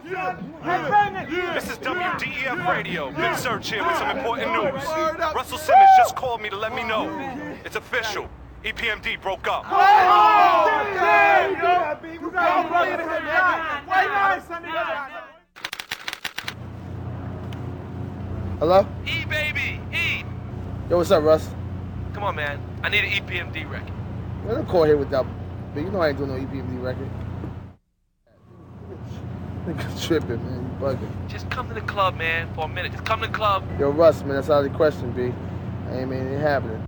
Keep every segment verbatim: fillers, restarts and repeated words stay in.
This is W D E F Radio. Big Search here with some important news. Russell Simmons just called me to let me know. It's official. E P M D broke up. Hello? E, baby! E! Yo, what's up, Russ? Come on, man. I need an E P M D record. Man, don't call here with that, but you know I ain't doing no E P M D record. Nigga tripping, man. You bugging. Just come to the club, man, for a minute. Just come to the club. Yo, Russ, man, that's out of the question, B. I ain't mean it happening.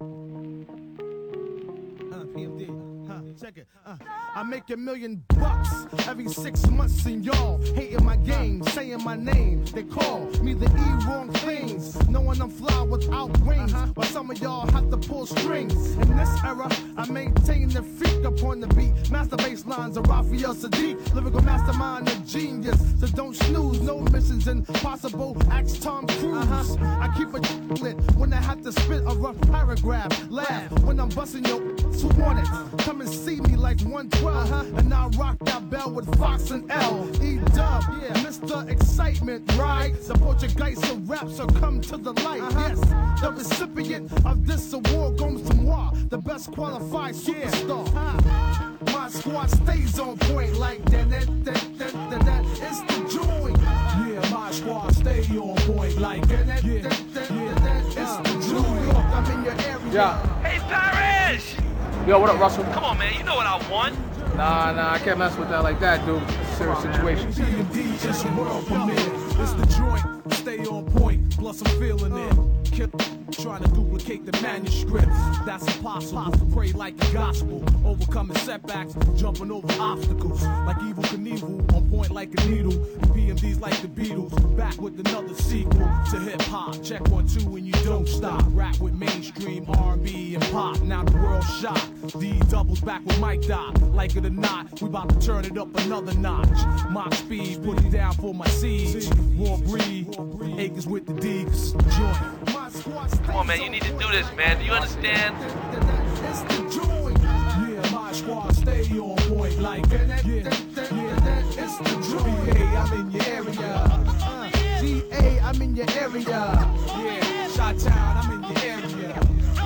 Uh, P M D. Huh, check it. Uh, I make a million bucks every six months, and y'all hating my game, saying my name. They call me the E wrong things, knowing I'm fly without wings. Uh-huh. But some of y'all have to pull strings. In this era, I maintain the freak upon the beat. Master bass lines of Raphael Sadiq, lyrical mastermind of genius. So don't snooze, no missions impossible. Ask Tom Cruise. Uh-huh. I keep a lit when I have to spit a rough paragraph. Laugh when I'm busting your who want it. Come and see me like one twelve, uh-huh. And I rock that bell with Fox and L. E-Dub, yeah, Mister Excitement, right? The Portuguese of rap, so come to the light. Uh-huh. Yes, the recipient of this award goes to moi, the best qualified superstar. Yeah. Uh, my squad stays on point like that, that, that, that, that, that. It's the joint. Yeah, my squad stay on point like that, that, yeah. that, that, yeah. that, that. It's uh, the New York, I'm in your area. Yeah. Hey, Parrish! Yo, what up, Russell? Come on, man. You know what I want. Nah, nah, I can't mess with that like that, dude. Serious situation. P M D is a world premiere. It's the joint, stay on point, plus I'm feeling it. Kill, trying to duplicate the manuscript. That's impossible. Pray like a gospel, overcoming setbacks, jumping over obstacles. Like Evil Knievel, on point like a needle. The P M Ds like the Beatles, back with another sequel to hip hop. Check one, two, and you don't stop. Rap with mainstream R and B and pop. Now the world shocked. D doubles back with Mike Doc. Like it or not, we about to turn it up another notch. Mock speed, put it down for my siege. War breed, acres with the D's. Joint. Come on, man. You need to do this, man. Do you understand? It's the joint. Yeah, my squad stay on point like that. Yeah, yeah, it's the joint. G A, I'm in your area. G A, I'm in your area. Yeah, Chi-Town, I'm in your area.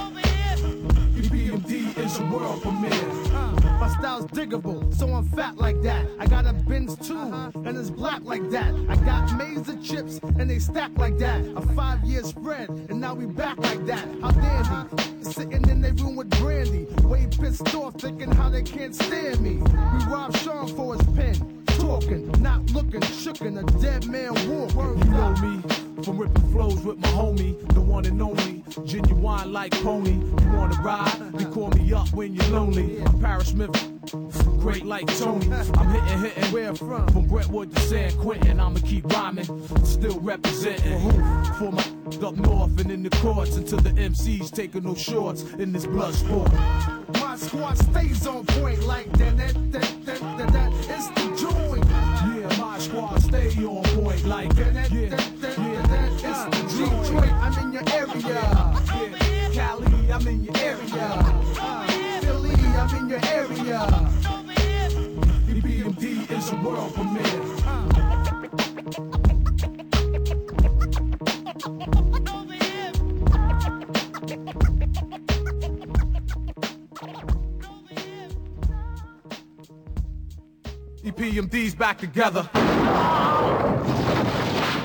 E P M D is a world premiere. My style's diggable, so I'm fat like that. I got a Benz too, and it's black like that. I got maize of chips, and they stack like that. A five-year spread, and now we back like that. How dandy, sitting in their room with brandy. Way pissed off, thinking how they can't stand me. We robbed Sean for his pen. Talking, not looking, shookin', a dead man walking. You know me, from ripping flows with my homie, the one and only, genuine like pony. You wanna ride? Then call me up when you're lonely. I'm Parrish Smith, great like Tony. I'm hitting, hitting, where from? From Brentwood to San Quentin, I'ma keep rhyming, still representing. For my up north and in the courts, until the M Cs taking no shorts in this blood sport. My squad stays on point like that, that, that, that, that, that. It's the joint. Yeah, my squad stay on point like that, that, yeah, that, that, yeah, that. It's the joint. Detroit, I'm in your area. Yeah. Cali, I'm in your area. Uh, Philly, I'm in your area. E P M D is a world premiere. E P M D's back together.